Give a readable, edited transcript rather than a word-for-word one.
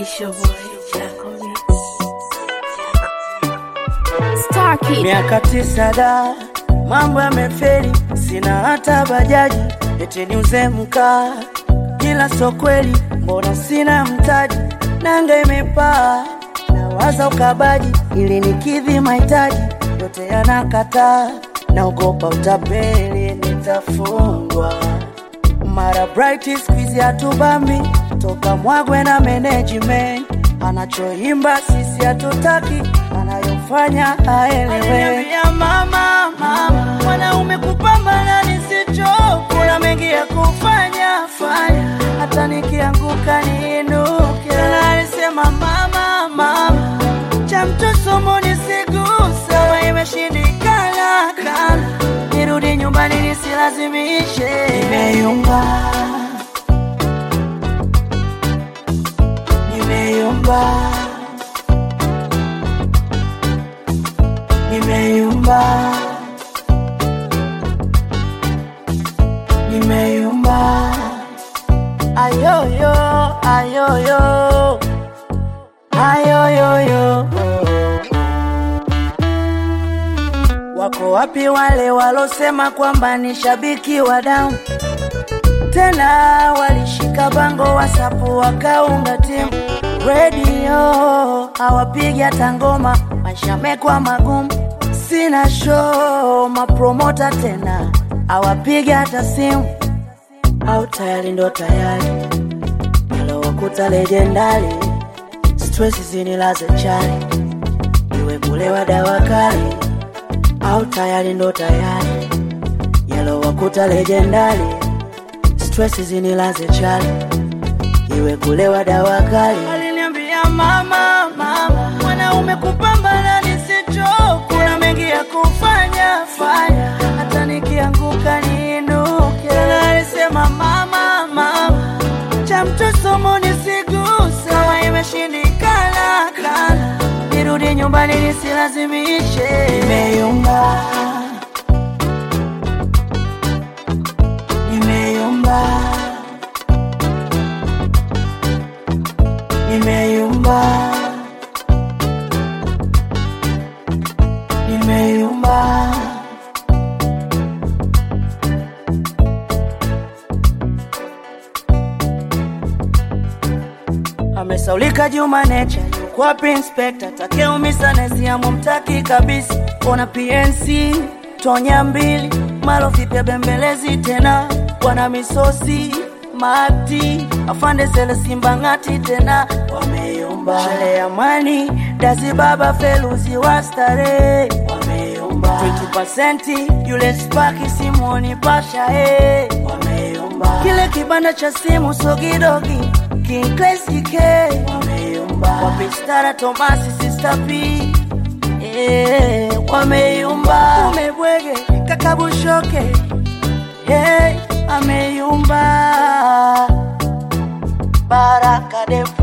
It's your boy, Jaco Mix. Starkey. Miaka 9 da, mambo yamefeli, sina hata bajaji, eti niuze mkaa, ila so kweli, mbona sina mtaji, nanga imepaa, nawaza ukabaji, ili nikidhi mahitaji, yote yanakataa, naogopa utapeli, nitafungwa. Mara bright squeeze ya tubambi, toka mwagwe na management, anachoimba sisi hatutaki, anayofanya aelewe. Ya mama, mwanaume kupambana nisichoke, kuna mengi ya kufanya, fanya, hata nikianguka niinuke. Alisema mama, cha mtu somo nisiguse, wa imeshindikana, nirudi nyumbani nisilazimishe. Nimeyumba, nimeyumba, nimeyumba, nimeyumba, ayoyo, ayoyo, ayoyo. Wako wapi wale walosema kwamba ni shabiki wa damu? Tena walishika bango wasapu wakaunga timu. Radio hawapigi hata ngoma, maisha mekwa magumu, sina show, mapromota tena hawapigi hata simu. Au tayari ndo tayari, halo wakuta legendary, stress zinilaze chali, iwe kulewa dawa kali. Au tayari ndo tayari, yellow wakuta legendary, stress zinilaze chali, iwe kulewa dawa kali. Aliniambia mama, mwanaume kupambana nisichoke, kuna mengi ya kufanya, fanya, hata nikianguka niinuke. Alisema mama, cha mtu somo nisiguse, wa imeshindikana, nirudi nyumbani nisilazimishe. Nimeyumba, nimeyumba, nimeyumba, nimeyumba. Amesaulika Juma Nature, yuko wapi inspector? Takeo misanesi ya mumtaki kabisa. Ona PNC, Tonya mbili, malo vipya bembelezi tena. Wana misosi, mati, afande sele simba ngati tena. Wameyumba. Shele ya mani, dazi baba feluzi wa stare. Wameyumba. 20% yule spaki simoni pasha Wameyumba. Kile kibanda cha simu sogidogi, King Classic wameyumba. Wapistara Tomasi Sister P wameyumba. Umebwege kakabushoke ameyumba. Baraka de